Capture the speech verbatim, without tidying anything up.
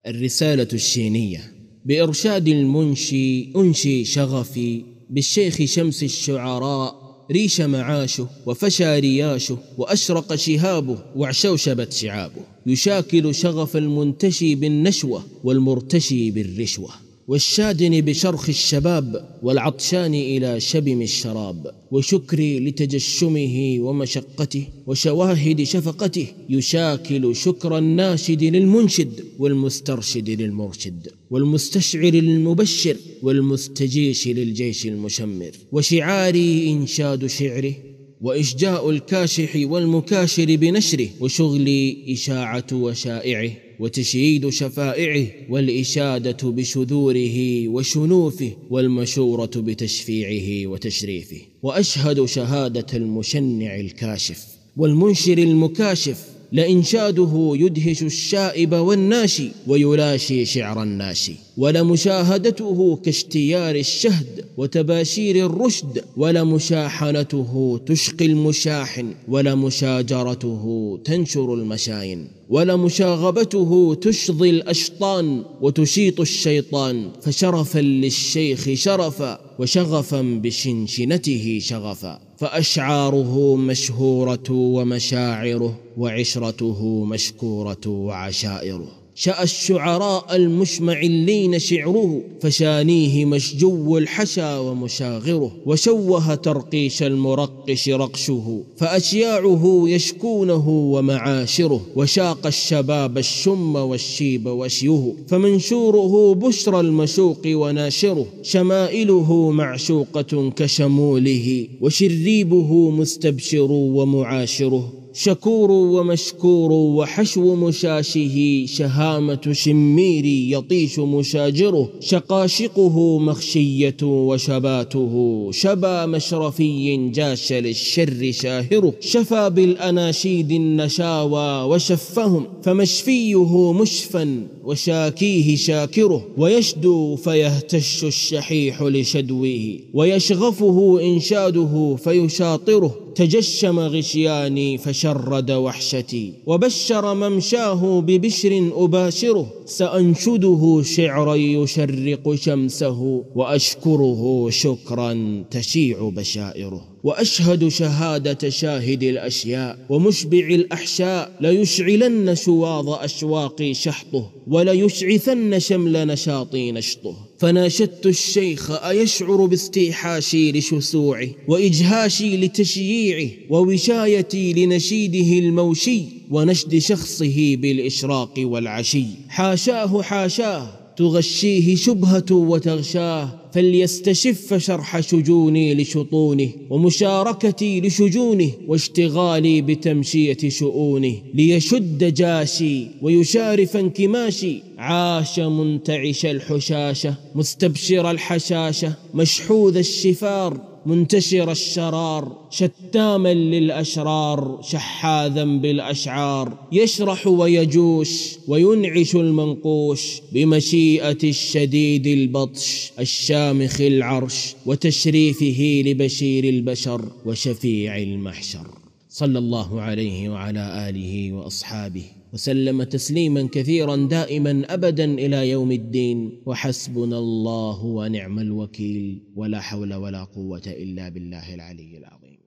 الرسالة الشينية. بإرشاد المنشي أنشي شغفي بالشيخ شمس الشعراء، ريش معاشه وفشى رياشه وأشرق شهابه واعشوشبت شعابه، يشاكل شغف المنتشي بالنشوة والمرتشي بالرشوة، والشادن بشرخ الشباب والعطشان إلى شبم الشراب، وشكري لتجشمه ومشقته وشواهد شفقته، يشاكل شكر الناشد للمنشد والمسترشد للمرشد، والمستشعر للمبشر والمستجيش للجيش المشمر، وشعاري إنشاد شعره وإشجاء الكاشح والمكاشر بنشره، وشغلي إشاعة وشائعه وتشييد شفائعه، والإشادة بشذوره وشنوفه والمشورة بتشفيعه وتشريفه، وأشهد شهادة المشنع الكاشف والمنشر المكاشف، لإنشاده يدهش الشائب والناشي ويلاشي شعر الناشي، ولمشاهدته كاشتيار الشهد وتباشير الرشد، ولمشاحنته تشقي المشاحن، ولمشاجرته تنشر المشاين، ولمشاغبته تشظي الأشطان وتشيط الشيطان، فشرفا للشيخ شرفا وشغفا بشنشنته شغفا، فأشعاره مشهورة ومشاعره وعشرته مشكورة وعشائره، شأ الشعراء المشمعلين شعره، فشانيه مشجو الحشا ومشاغره، وشوه ترقيش المرقش رقشه، فأشياعه يشكونه ومعاشره، وشاق الشباب الشم والشيب وشيه، فمنشوره بشرى المشوق وناشره، شمائله معشوقة كشموله، وشريبه مستبشر ومعاشره، شكور ومشكور وحشو مشاشه، شهامة شمير يطيش مشاجره، شقاشقه مخشية وشباته، شبا مشرفي جاش للشر شاهره، شفى بالأناشيد النشاوى وشفهم، فمشفيه مشفا وشاكيه شاكره، ويشدو فيهتش الشحيح لشدوه، ويشغفه إنشاده فيشاطره، تجشم غشياني فشرد وحشتي، وبشر ممشاه ببشر أباشره، سأنشده شعرا يشرق شمسه، وأشكره شكرا تشيع بشائره، وأشهد شهادة شاهد الأشياء ومشبع الأحشاء، ليشعلن شواظ أشواقي شحطه، وليشعثن شمل نشاطي نشطه، فناشدت الشيخ أيشعر باستيحاشي لشسوعه وإجهاشي لتشييعه، ووشايتي لنشيده الموشي، ونشد شخصه بالإشراق والعشي، حاشاه حاشاه تغشيه شبهة وتغشاه، فليستشف شرح شجوني لشطونه، ومشاركتي لشجونه، واشتغالي بتمشية شؤونه، ليشد جاشي ويشارف انكماشي، عاش منتعش الحشاشة مستبشر الحشاشة، مشحوذ الشفار منتشر الشرار، شتاما للأشرار شحاذا بالأشعار، يشرح ويجوش وينعش المنقوش، بمشيئة الشديد البطش الشامخ العرش، وتشريفه لبشير البشر وشفيع المحشر، صلى الله عليه وعلى آله وأصحابه وسلم تسليما كثيرا دائما أبدا إلى يوم الدين، وحسبنا الله ونعم الوكيل، ولا حول ولا قوة إلا بالله العلي العظيم.